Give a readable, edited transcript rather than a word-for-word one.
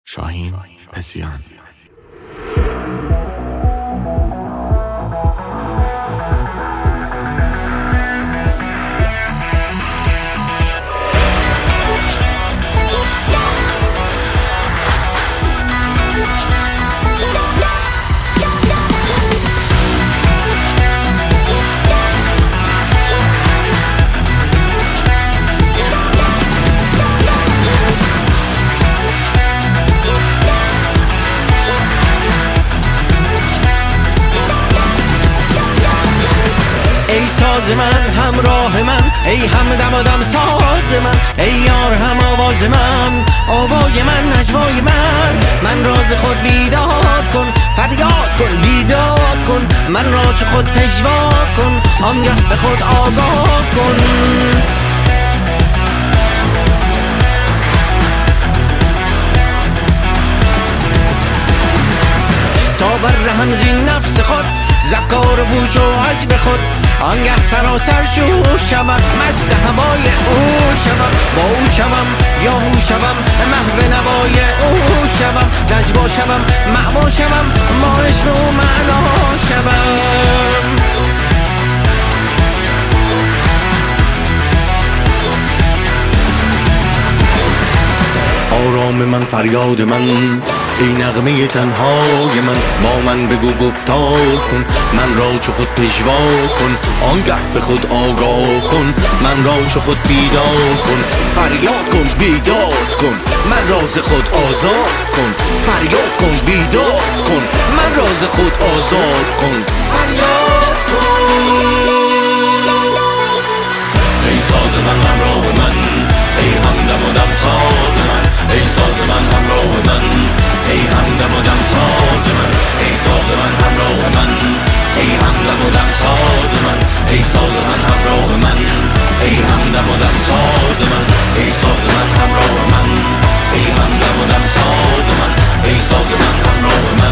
شاهین پسیان. ای ساز من همراه من، ای همدم و دم ساز من، ای یار هم آواز من، آوای من نجوای من راز خود بیداد کن، فریاد کن بیداد کن، من را چه خود پژوا کن، آنگه به خود آگاه کن. تا برهم زین نفس خود، زفکار و بوش و عجب خود، آنگه سراسر شور شوم، مست هوای او شوم، با او شوم یا هو شوم، محو نوای او شوم، نجوا شوم معوا شوم، ما عشق و معنا شوم. آرام من فریاد من، ای نغمه تنهای من، با من بگو گفتار کن، من را چو خود پژوا کن، آنگه به خود آگاه کن، من را چو خود بیداد کن، فریاد کن بیداد کن، من را ز خود آزاد کن، فریاد کن بیداد کن، من را ز خود آزاد کن، فریاد کن. ای ساز من همراه من، ای همدم و دم ساز من، ای ساز من همراه من، ای همدم و دم ساز من، ای ساز من همراه من، ای همدم و دم ساز من، ای ساز من همراه من، ای همدم و دم ساز من، ای ساز من همراه من، ای همدم و دم ساز من، ای ساز من همراه من.